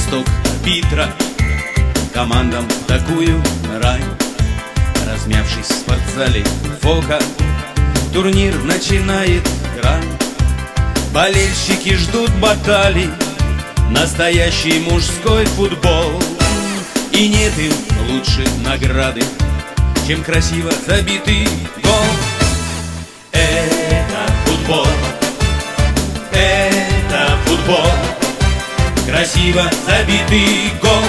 свисток арбитра, командам такую рань. Размявшись в спортзале Фока, турнир начинает грань. Болельщики ждут баталий, настоящий мужской футбол. И нет им лучше награды, чем красиво забитый гол. Это футбол, это футбол, красиво забитый гол.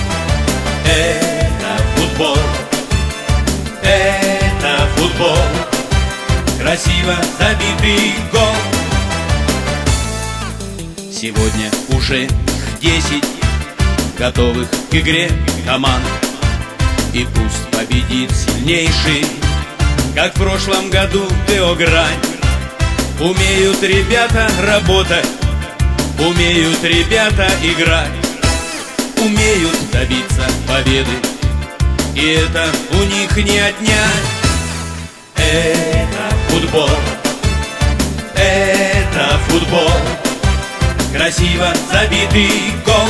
Это футбол, это футбол, красиво забитый гол. Сегодня уже их 10 готовых к игре команд. И пусть победит сильнейший, как в прошлом году Теогрань. Умеют ребята работать, умеют ребята играть, умеют добиться победы, и это у них не отнять. Это футбол, это футбол, красиво забитый гол.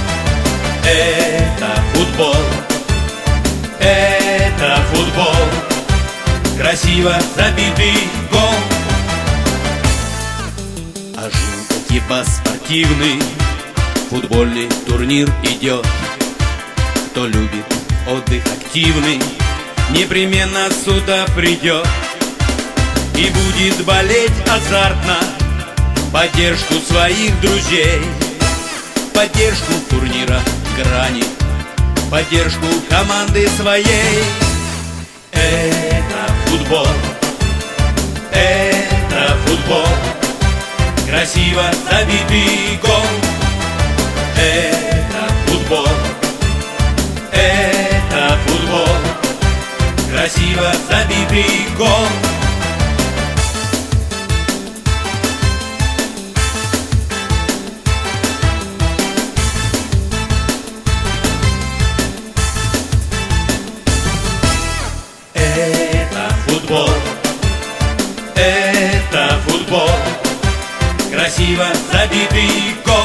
Это футбол, это футбол, красиво забитый гол. А типа спортивный футбольный турнир идет. Кто любит отдых активный, непременно сюда придет и будет болеть азартно поддержку своих друзей, поддержку турнира грани, поддержку команды своей. Это футбол, это футбол, красиво забитый гол. Это футбол, это футбол, красиво забитый гол. Это футбол, это футбол, красиво забитый гол.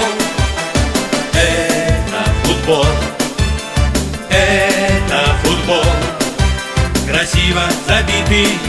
Это футбол, это футбол, красиво забитый